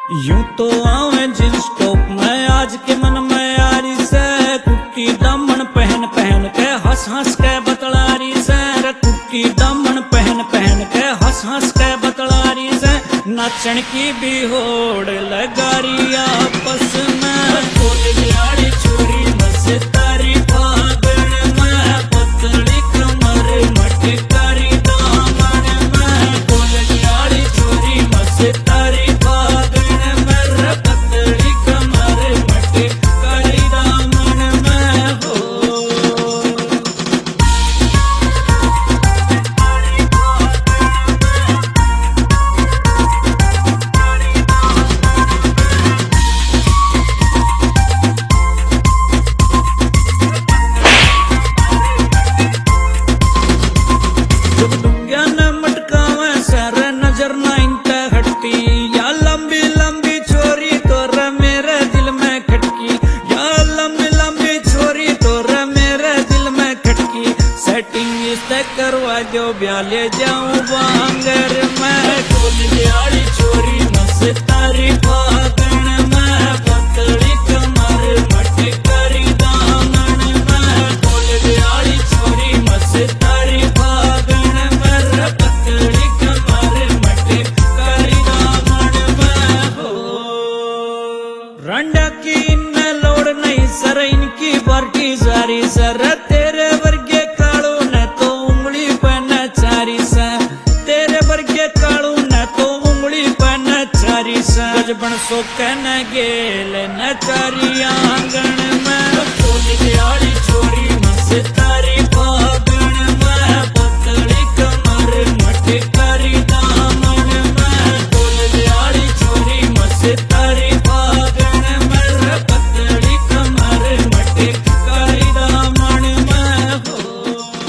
यूं तो आवे जींस टॉप में आज के मन में यारी से, कुर्ती दामन पहन पहन के हंस हंस के बतलारी से, कुर्ती दामन पहन पहन के हंस हंस के बतलारी से, नाचन की भी होड़ लगारी आपस में। कोलियाड़ी छोरी मस्तारी फागण में, पतली कमर मटकारी दामन में, कोलियाड़ी छोरी मस्तारी करवा दो ब्याले जाऊं बांगर में। कोलियाड़ी छोरी मस्तारी फागण में, पतली कमर मटकारी दामन में, कोलियाड़ी छोरी मस्तारी फागण में, पतली कमर मटकारी दामन में हो। रंडा की न लोड़ नहीं सर, इनकी पार्टी सारी सर, तेरे वर्गे गजबन सो कहने गेल नचारी